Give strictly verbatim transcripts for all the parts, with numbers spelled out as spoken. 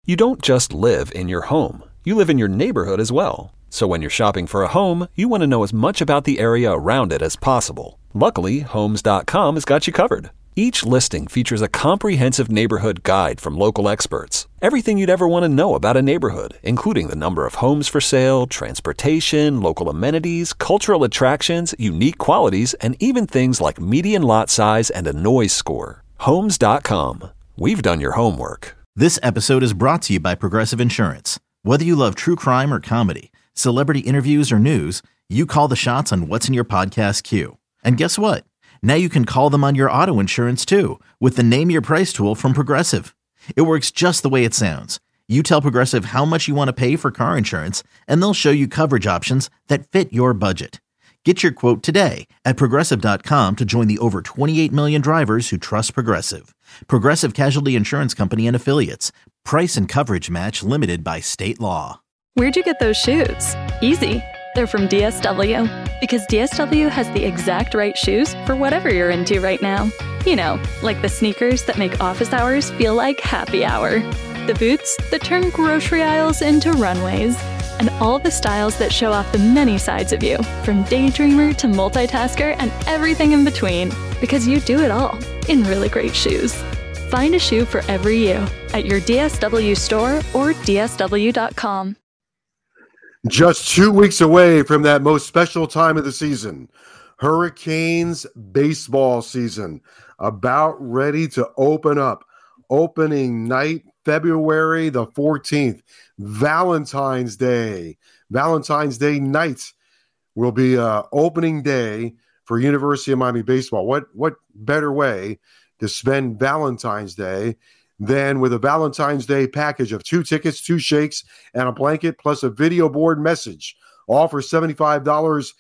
You don't just live in your home. You live in your neighborhood as well. So when you're shopping for a home, you want to know as much about the area around it as possible. Luckily, Homes dot com has got you covered. Each listing features a comprehensive neighborhood guide from local experts. Everything you'd ever want to know about a neighborhood, including the number of homes for sale, transportation, local amenities, cultural attractions, unique qualities, and even things like median lot size and a noise score. Homes dot com. We've done your homework. This episode is brought to you by Progressive Insurance. Whether you love true crime or comedy, celebrity interviews or news, you call the shots on what's in your podcast queue. And guess what? Now you can call them on your auto insurance too with the Name Your Price tool from Progressive. It works just the way it sounds. You tell Progressive how much you want to pay for car insurance, and they'll show you coverage options that fit your budget. Get your quote today at Progressive dot com to join the over twenty-eight million drivers who trust Progressive. Progressive Casualty Insurance Company and Affiliates. Price and coverage match limited by state law. Where'd you get those shoes? Easy. They're from D S W. Because D S W has the exact right shoes for whatever you're into right now. You know, like the sneakers that make office hours feel like happy hour. The boots that turn grocery aisles into runways. And all the styles that show off the many sides of you, from daydreamer to multitasker and everything in between. Because you do it all in really great shoes. Find a shoe for every you at your D S W store or D S W dot com. Just two weeks away from that most special time of the season, Hurricanes baseball season, about ready to open up. Opening night, February the fourteenth, Valentine's Day. Valentine's Day night will be uh, opening day for University of Miami baseball. What what better way to spend Valentine's Day than with a Valentine's Day package of two tickets, two shakes, and a blanket, plus a video board message, all for seventy-five dollars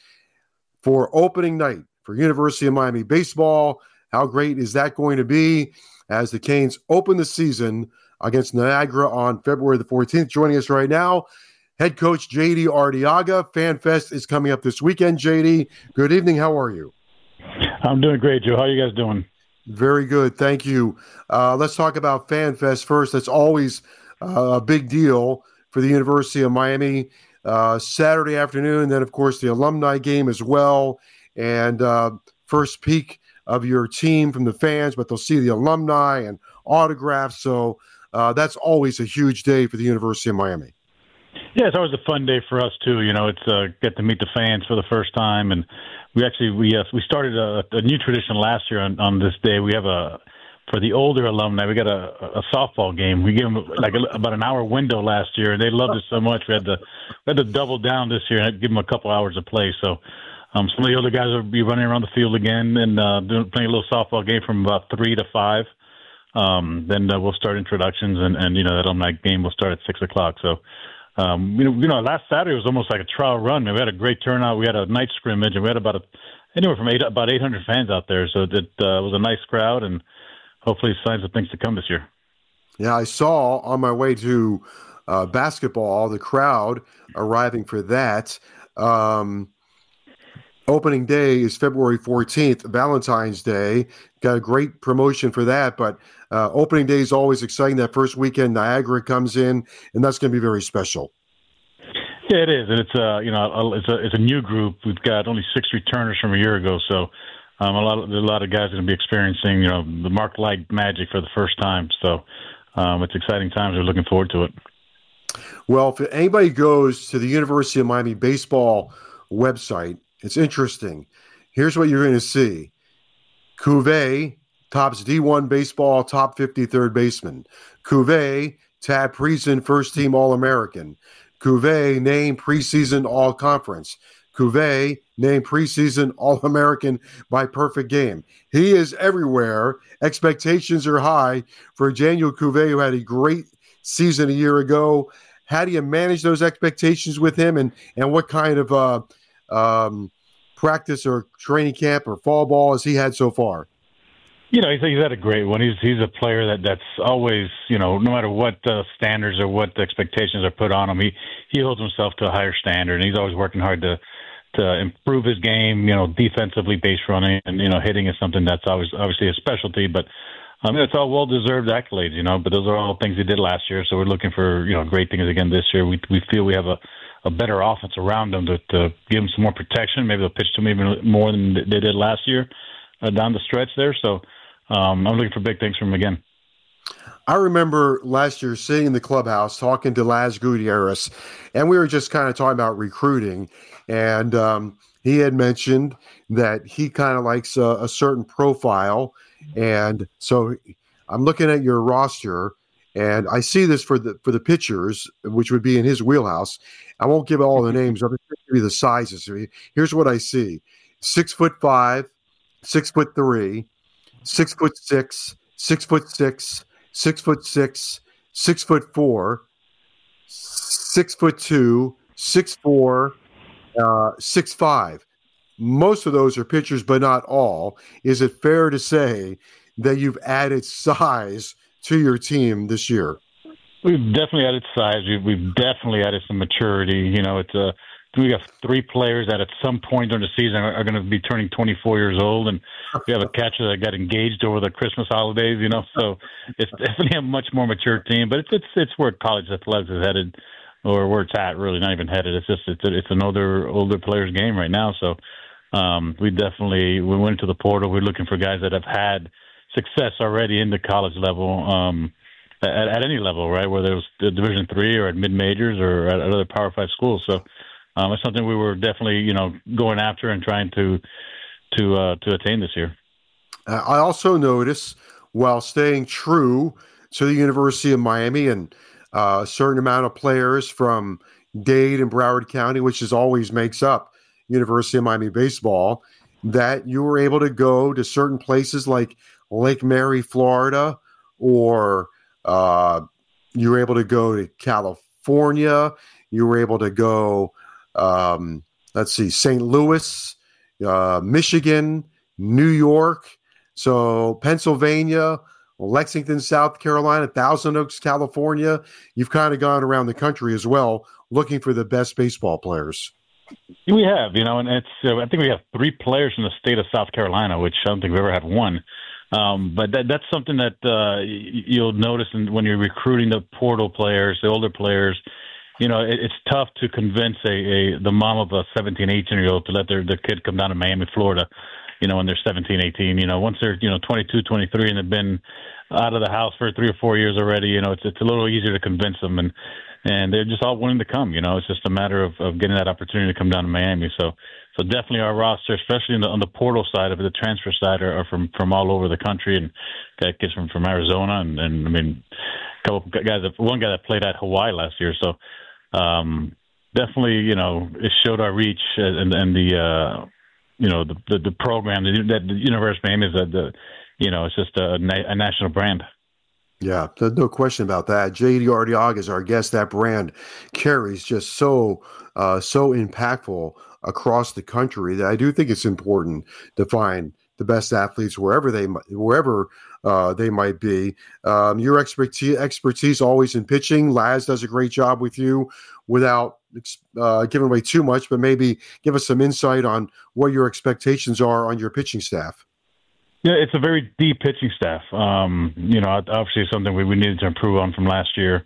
for opening night for University of Miami baseball. How great is that going to be as the Canes open the season against Niagara on February the fourteenth? Joining us right now, head coach J D Arteaga. FanFest is coming up this weekend. J D, good evening. How are you? I'm doing great, Joe. How are you guys doing? Very good. Thank you. Uh, let's talk about FanFest first. That's always uh, a big deal for the University of Miami. Uh, Saturday afternoon, then, of course, the alumni game as well. And uh, first peek of your team from the fans, but they'll see the alumni and autographs. So uh, that's always a huge day for the University of Miami. Yeah, it's always a fun day for us, too. You know, it's uh, get to meet the fans for the first time. And we actually, we uh, we started a, a new tradition last year on, on this day. We have a, for the older alumni, we got a, a softball game. We gave them like a, about an hour window last year, and they loved it so much. We had to, we had to double down this year and give them a couple hours of play. So um, some of the older guys will be running around the field again and uh, doing, playing a little softball game from about three to five. Um, then uh, we'll start introductions, and, and you know, that alumni game will start at six o'clock. So, um, you know, you know, last Saturday was almost like a trial run. We had a great turnout. We had a night scrimmage, and we had about a, anywhere from eight, about eight hundred fans out there. So it uh, was a nice crowd, and hopefully signs of things to come this year. Yeah, I saw on my way to uh, basketball, the crowd arriving for that. Um, opening day is February fourteenth, Valentine's Day. Got a great promotion for that, but uh, opening day is always exciting. That first weekend, Niagara comes in, and that's going to be very special. Yeah, it is, and it's a you know it's a it's a new group. We've got only six returners from a year ago, so um, a lot of, a lot of guys are going to be experiencing you know the Mark Light magic for the first time. So um, it's exciting times. We're looking forward to it. Well, if anybody goes to the University of Miami baseball website, it's interesting. Here's what you're going to see. Cuvée tops D one baseball, top fifty third baseman. Cuvée, Tad Priest, first team All-American. Cuvée, named preseason All-Conference. Cuvée, named preseason All-American by Perfect Game. He is everywhere. Expectations are high for Daniel Cuvée, who had a great season a year ago. How do you manage those expectations with him, and, and what kind of uh, um, practice or training camp or fall ball has he had so far? You know, he's, he's had a great one. He's he's a player that, that's always, you know, no matter what uh, standards or what expectations are put on him, he, he holds himself to a higher standard, and he's always working hard to to improve his game, you know, defensively, base running, and, you know, hitting is something that's always obviously a specialty, but I mean, it's all well-deserved accolades, you know, but those are all things he did last year. So we're looking for, you know, great things again this year. We we feel we have a, a better offense around them to, to give them some more protection. Maybe they'll pitch to them even more than they did last year uh, down the stretch there. So um, I'm looking for big things from him again. I remember last year sitting in the clubhouse talking to Laz Gutierrez, and we were just kind of talking about recruiting. And um, he had mentioned that he kind of likes a, a certain profile. And so I'm looking at your roster, and I see this for the for the pitchers, which would be in his wheelhouse. I won't give all the names. I'll just give you the sizes. Here's what I see: six foot five, six foot three, six foot six, six foot six, six foot six, six foot four, six foot two, six four, uh, six five. Most of those are pitchers, but not all. Is it fair to say that you've added size to your team this year? We've definitely added size. We've, we've definitely added some maturity. You know, it's a we have three players that at some point during the season are, are going to be turning twenty-four years old, and we have a catcher that got engaged over the Christmas holidays. You know, so it's definitely a much more mature team. But it's it's it's where college athletics is headed, or where it's at. Really, not even headed. It's just it's a, it's an older older players game right now. So. Um, we definitely we went to the portal. We're looking for guys that have had success already in the college level, um, at, at any level, right? Whether it was Division three or at mid majors or at other Power Five schools. So um, it's something we were definitely, you know, going after and trying to to uh, to attain this year. Uh, I also notice, while staying true to the University of Miami and uh, a certain amount of players from Dade and Broward County, which is always makes up University of Miami baseball, that you were able to go to certain places like Lake Mary, Florida, or uh, you were able to go to California. You were able to go, um, let's see, Saint Louis, uh, Michigan, New York, so Pennsylvania, Lexington, South Carolina, Thousand Oaks, California. You've kind of gone around the country as well, looking for the best baseball players. We have, you know, and it's. Uh, I think we have three players in the state of South Carolina, which I don't think we've ever had one. Um, but that, that's something that uh, you'll notice in, when you're recruiting the portal players, the older players. You know, it, it's tough to convince a, a the mom of a seventeen, eighteen-year-old to let their, their kid come down to Miami, Florida, you know, when they're seventeen, eighteen. You know, once they're, you know, twenty-two, twenty-three and they've been out of the house for three or four years already, you know, it's it's a little easier to convince them. And And they're just all willing to come. You know, it's just a matter of, of getting that opportunity to come down to Miami. So, so definitely our roster, especially in the, on the portal side of it, the transfer side, are, are from, from all over the country, and got kids from, from Arizona, and, and I mean, a couple guys. That, one guy that played at Hawaii last year. So, um, definitely, you know, it showed our reach and and the uh, you know the the, the program that the University of Miami is a, the you know it's just a, a national brand. Yeah, there's no question about that. J D Arteaga is our guest. That brand carries just so uh, so impactful across the country that I do think it's important to find the best athletes wherever they wherever uh, they might be. Um, your expertise expertise always in pitching. Laz does a great job with you. Without uh, giving away too much, but maybe give us some insight on what your expectations are on your pitching staff. Yeah, it's a very deep pitching staff. Um, you know, obviously something we, we needed to improve on from last year.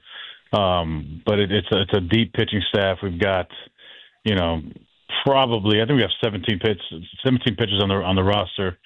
Um, but it, it's a, it's a deep pitching staff. We've got, you know, probably I think we have seventeen pitch, seventeen pitchers on the on the roster,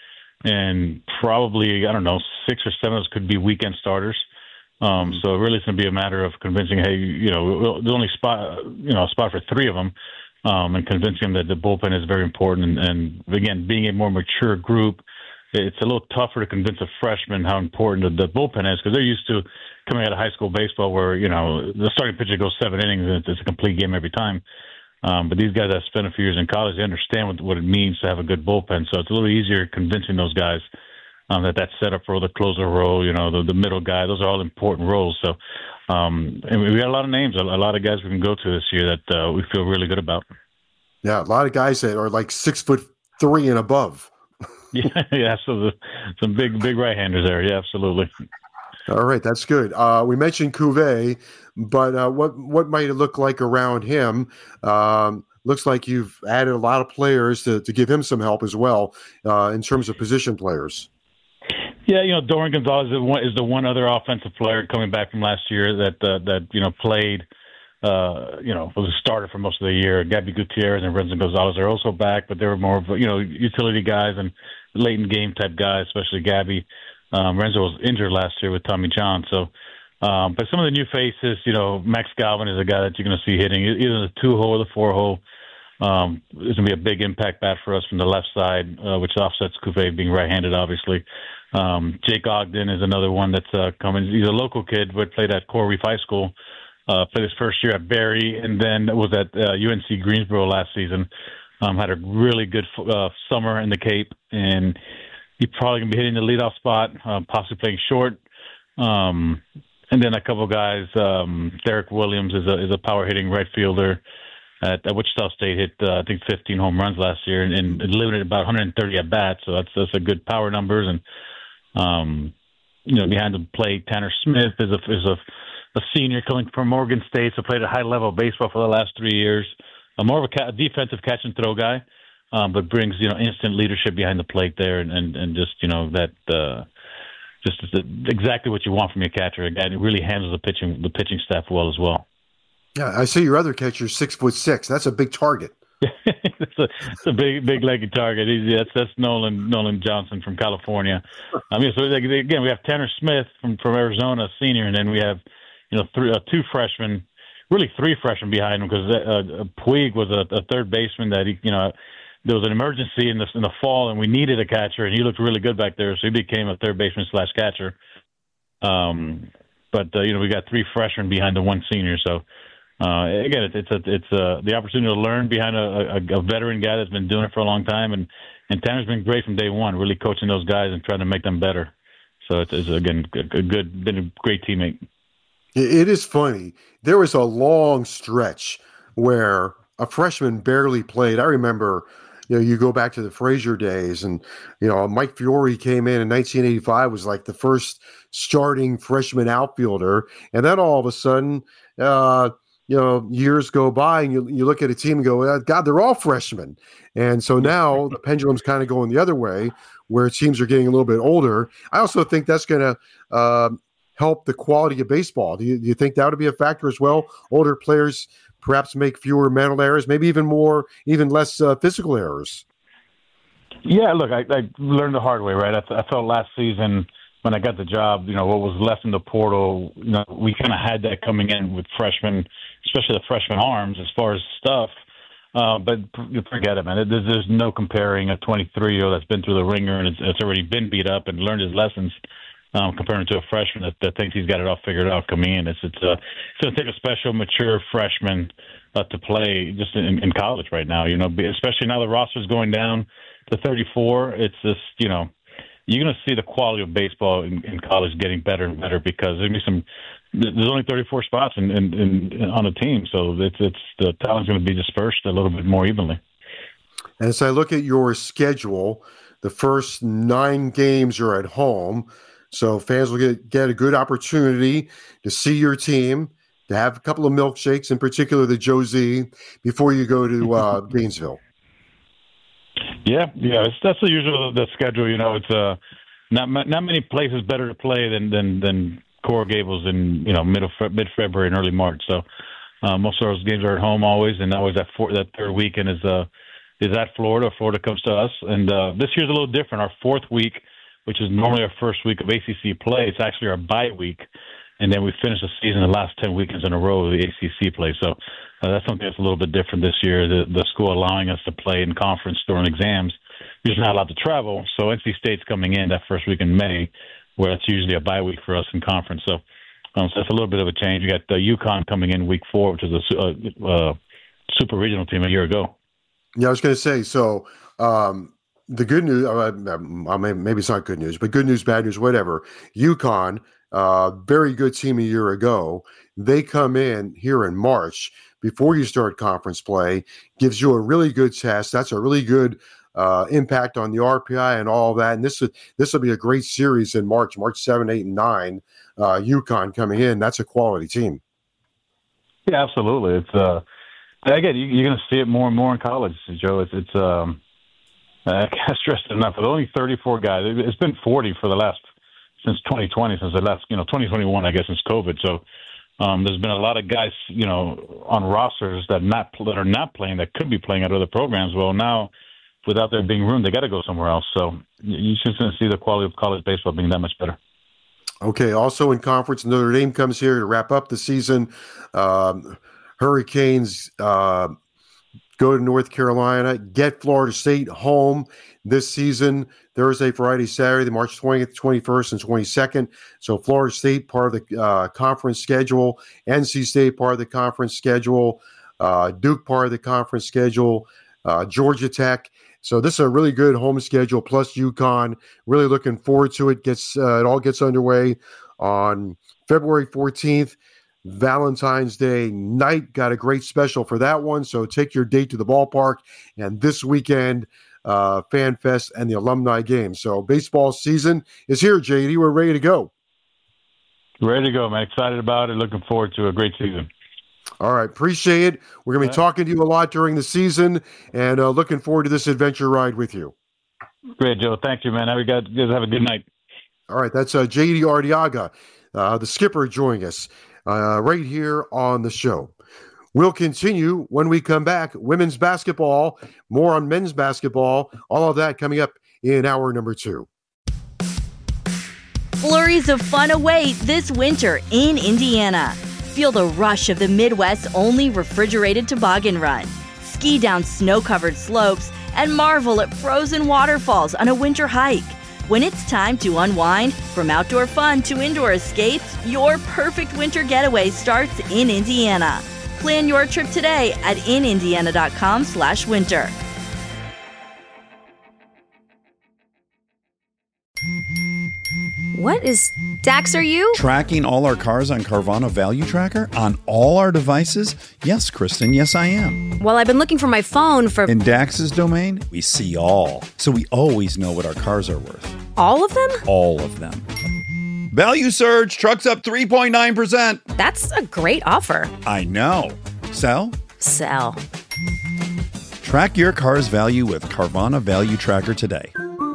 and probably I don't know six or seven of those could be weekend starters. Um, so really, it's going to be a matter of convincing. Hey, you know, there's only spot you know a spot for three of them, um, and convincing them that the bullpen is very important. And, and again, being a more mature group, it's a little tougher to convince a freshman how important the, the bullpen is, because they're used to coming out of high school baseball where, you know, the starting pitcher goes seven innings and it's a complete game every time. Um, but these guys that spent a few years in college, they understand what, what it means to have a good bullpen. So it's a little easier convincing those guys um, that that's set up for the closer role, you know, the, the middle guy. Those are all important roles. So um, and we got a lot of names, a, a lot of guys we can go to this year that uh, we feel really good about. Yeah, a lot of guys that are like six foot three and above. yeah, yeah. So the, some big, big right-handers there. Yeah, absolutely. All right, that's good. Uh, we mentioned Cuvée, but uh, what what might it look like around him? Um, looks like you've added a lot of players to, to give him some help as well uh, in terms of position players. Yeah, you know, Dorian Gonzalez is the one, is the one other offensive player coming back from last year that uh, that you know played, uh, you know, was a starter for most of the year. Gabby Gutierrez and Renzo Gonzalez are also back, but they were more of you know utility guys and late in game type guys, especially Gabby. Um, Renzo was injured last year with Tommy John, so. Um, but some of the new faces, you know, Max Galvin is a guy that you're going to see hitting either the two hole or the four hole. Um, it's going to be a big impact bat for us from the left side, uh, which offsets Couvé being right-handed, obviously. Um, Jake Ogden is another one that's uh, coming. He's a local kid, but played at Coral Reef High School. Uh, played his first year at Barry, and then was at uh, U N C Greensboro last season. Um, had a really good uh, summer in the Cape, and he's probably going to be hitting the leadoff spot, uh, possibly playing short. Um, And then a couple of guys, um, Derek Williams is a is a power hitting right fielder at, at Wichita State. Hit uh, I think fifteen home runs last year and, and limited about one hundred thirty at bats. So that's that's a good power numbers. And um, you know, behind the plate, Tanner Smith is a is a, a senior coming from Morgan State, so played a high level of baseball for the last three years. Uh, more of a, ca- a defensive catch and throw guy, um, but brings you know instant leadership behind the plate there, and and, and just you know that. Uh, Just exactly what you want from your catcher. And it really handles the pitching the pitching staff well as well. Yeah, I see your other catcher's six foot six. That's a big target. it's, a, it's a big big legged target. He's, that's that's Nolan Nolan Johnson from California. I mean, so again, we have Tanner Smith from, from Arizona, senior, and then we have you know three, uh, two freshmen, really three freshmen behind him because uh, Puig was a, a third baseman that he you know. There was an emergency in the in the fall, and we needed a catcher, and he looked really good back there, so he became a third baseman slash catcher. Um, but uh, you know, we got three freshmen behind the one senior, so uh, again, it's it's a, it's a, the opportunity to learn behind a, a, a veteran guy that's been doing it for a long time, and and Tanner's been great from day one, really coaching those guys and trying to make them better. So it's, it's again a good, been a great teammate. It is funny. There was a long stretch where a freshman barely played. I remember. You know, you go back to the Frazier days, and you know Mike Fiore came in in nineteen eighty-five, was like the first starting freshman outfielder, and then all of a sudden, uh, you know, years go by, and you you look at a team and go, God, they're all freshmen, and so now the pendulum's kind of going the other way, where teams are getting a little bit older. I also think that's going to uh, help the quality of baseball. Do you, do you think that would be a factor as well? Older players perhaps make fewer mental errors, maybe even more, even less uh, physical errors. Yeah, look, I, I learned the hard way, right? I, th- I felt last season when I got the job, you know, what was left in the portal, you know, we kind of had that coming in with freshmen, especially the freshman arms as far as stuff. Uh, but forget it, man. There's, there's no comparing a twenty-three-year-old that's been through the ringer and it's, it's already been beat up and learned his lessons. Um, comparing to a freshman that, that thinks he's got it all figured out coming in. It's it's, uh, it's going to take a special, mature freshman uh, to play just in, in college right now, you know, especially now the roster's going down to thirty-four. It's just, you know, you're going to see the quality of baseball in, in college getting better and better because there's going to be some – there's only thirty-four spots in, in, in, on a team, so it's, it's the talent's going to be dispersed a little bit more evenly. And as I look at your schedule, the first nine games are at home – so fans will get, get a good opportunity to see your team, to have a couple of milkshakes, in particular the Joe Z, before you go to uh, Gainesville. Yeah, yeah, it's, that's the usual the schedule. You know, it's uh, not not many places better to play than than than Coral Gables in you know middle mid February and early March. So uh, most of those games are at home always, and always that four, that third weekend is uh is at Florida. Florida comes to us, and uh, this year's a little different. Our fourth week, which is normally our first week of A C C play, it's actually our bye week, and then we finish the season the last ten weekends in a row of the A C C play. So uh, that's something that's a little bit different this year. The, the school allowing us to play in conference during exams. We're just not allowed to travel. So N C State's coming in that first week in May, where it's usually a bye week for us in conference. So, um, so that's a little bit of a change. You got uh, UConn coming in week four, which is a uh, uh, super regional team a year ago. Yeah, I was going to say, so um, – the good news, uh, maybe it's not good news, but good news, bad news, whatever. UConn, uh, very good team a year ago. They come in here in March before you start conference play, gives you a really good test. That's a really good uh, impact on the R P I and all that. And this is, this will be a great series in March, March seventh, eight, and nine. Uh, UConn coming in, that's a quality team. Yeah, absolutely. It's uh, again, you, you're going to see it more and more in college, Joe. It's it's um. I can't stress it enough. With only thirty-four guys, it's been forty for the last since twenty twenty, since the last, you know, twenty twenty-one, I guess, since COVID. So um, there's been a lot of guys, you know, on rosters that not that are not playing that could be playing at other programs. Well, now without there being room, they got to go somewhere else. So you just going to see the quality of college baseball being that much better. Okay. Also in conference, Notre Dame comes here to wrap up the season. Um, Hurricanes uh, go to North Carolina, get Florida State home this season, Thursday, Friday, Saturday, March twentieth, twenty-first, and twenty-second. So Florida State, part of the uh, conference schedule, N C State, part of the conference schedule, uh, Duke, part of the conference schedule, uh, Georgia Tech. So this is a really good home schedule, plus UConn. Really looking forward to it. Gets uh, it all gets underway on February fourteenth. Valentine's Day night. Got a great special for that one. So take your date to the ballpark. And this weekend, uh, Fan Fest and the alumni game. So baseball season is here, J D. We're ready to go. Ready to go, man. Excited about it. Looking forward to a great season. All right. Appreciate it. We're going to be talking to you a lot during the season and uh, looking forward to this adventure ride with you. Great, Joe. Thank you, man. Have, you guys have a good night. All right. That's uh, J D Arteaga, uh, the skipper, joining us uh, right here on the show. We'll continue when we come back. Women's basketball, more on men's basketball, all of that coming up in hour number two. Flurries of fun await this winter in Indiana. Feel the rush of the Midwest's only refrigerated toboggan run. Ski down snow-covered slopes and marvel at frozen waterfalls on a winter hike. When it's time to unwind, from outdoor fun to indoor escapes, your perfect winter getaway starts in Indiana. Plan your trip today at inindiana.com slash winter. What is Dax, are you? Tracking all our cars on Carvana Value Tracker on all our devices? Yes, Kristen, yes I am. Well, I've been looking for my phone for... In Dax's domain, we see all. So we always know what our cars are worth. All of them? All of them. Value surge, trucks up three point nine percent. That's a great offer. I know. Sell? Sell. Track your car's value with Carvana Value Tracker today.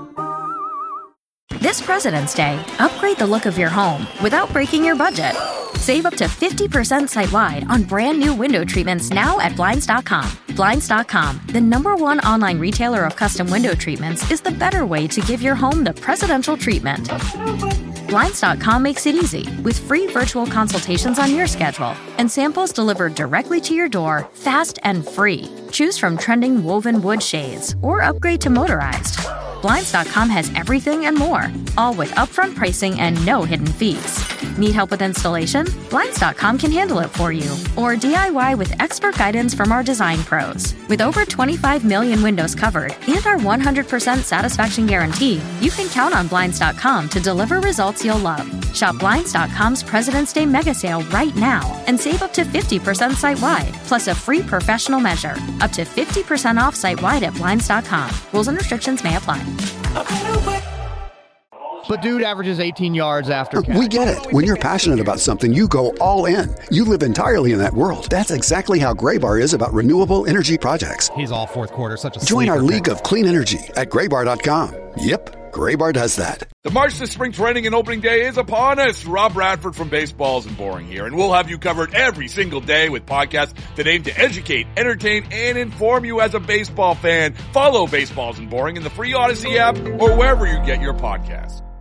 This President's Day, upgrade the look of your home without breaking your budget. Save up to fifty percent site-wide on brand new window treatments now at Blinds dot com. Blinds dot com, the number one online retailer of custom window treatments, is the better way to give your home the presidential treatment. Blinds dot com makes it easy with free virtual consultations on your schedule and samples delivered directly to your door, fast and free. Choose from trending woven wood shades or upgrade to motorized. Blinds dot com has everything and more, all with upfront pricing and no hidden fees. Need help with installation? Blinds dot com can handle it for you. Or D I Y with expert guidance from our design pros. With over twenty-five million windows covered and our one hundred percent satisfaction guarantee, you can count on Blinds dot com to deliver results you'll love. Shop Blinds dot com's President's Day mega sale right now and save up to fifty percent site-wide, plus a free professional measure. Up to fifty percent off site-wide at Blinds dot com. Rules and restrictions may apply. But dude averages eighteen yards after catch. We get it. When you're passionate about something, you go all in. You live entirely in that world. That's exactly how Graybar is about renewable energy projects. He's all fourth quarter, such a Join our sleeper league pick. of clean energy at graybar dot com. Yep, Graybar does that. The March to Spring Training and Opening Day is upon us. Rob Bradford from Baseballs and Boring here, and we'll have you covered every single day with podcasts that aim to educate, entertain, and inform you as a baseball fan. Follow Baseballs and Boring in the free Odyssey app or wherever you get your podcasts.